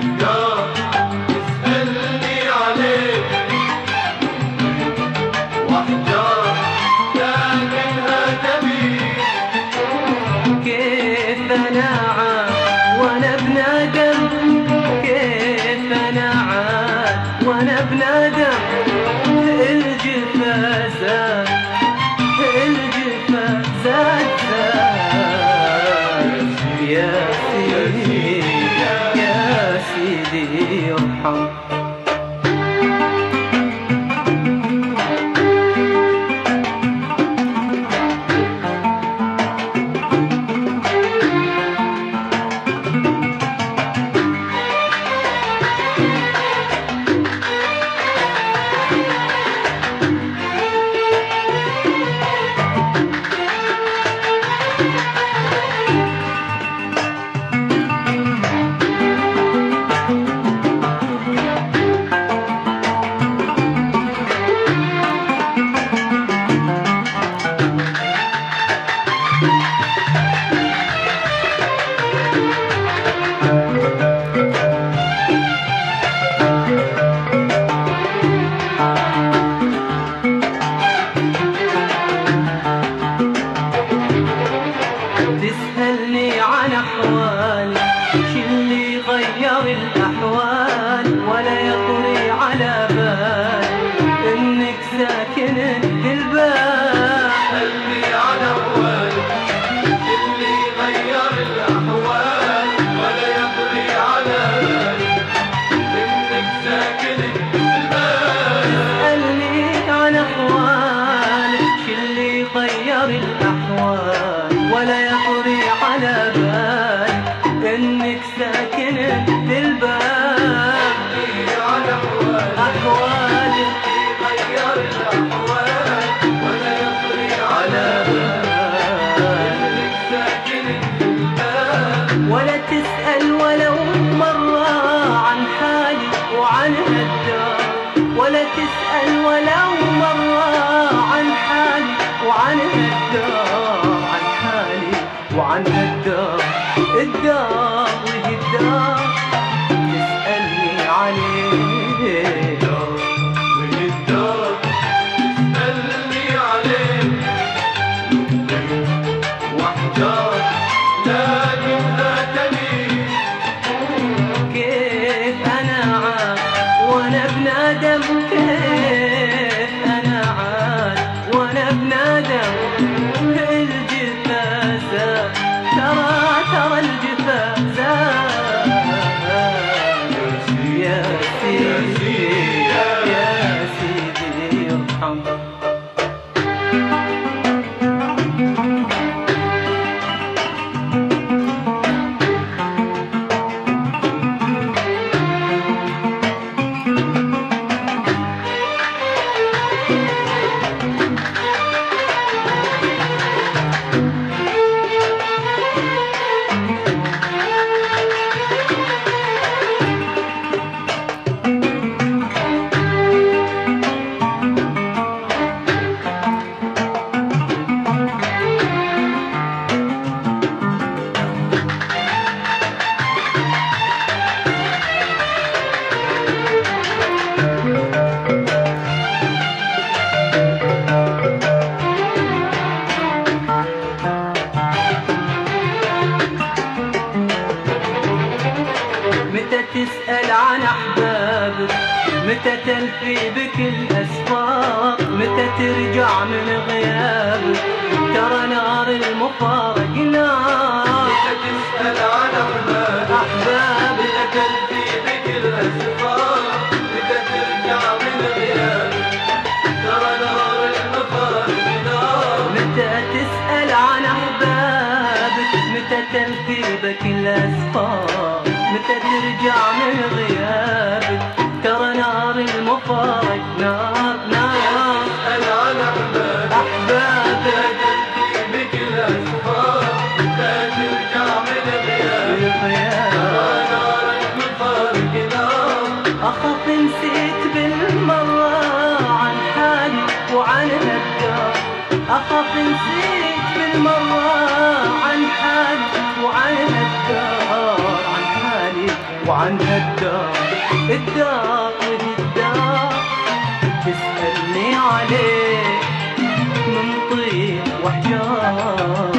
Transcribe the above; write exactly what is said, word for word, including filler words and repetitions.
تسأل عن أحبابك، متى تلفي بك الأسفار، متى ترجع من غيابك، ترى نار المفارق نار. متى تسأل عن أحبابك، أحبابك متى تلفي بك الأسفار، متى ترجع من غيابك، ترى نار المفارق نار. متى تسأل عن أحبابك، متى تلفي بك الأسفار، متى ترجع من غيابك، ترى نار المفارق نار نار. تسأل عن أحبابك، أحبابك تلفي بك الأسفار، متى ترجع من غيابك، ترى نار المفارق نار. أخاف نسيت بالمرة عن حالي وعن هالدار، أخاف نسيت بالمرة عن حالي وعن هالدار، عن حالي وعنها الدار الدار وهي الدار تسألني عليه من طيب وحجار.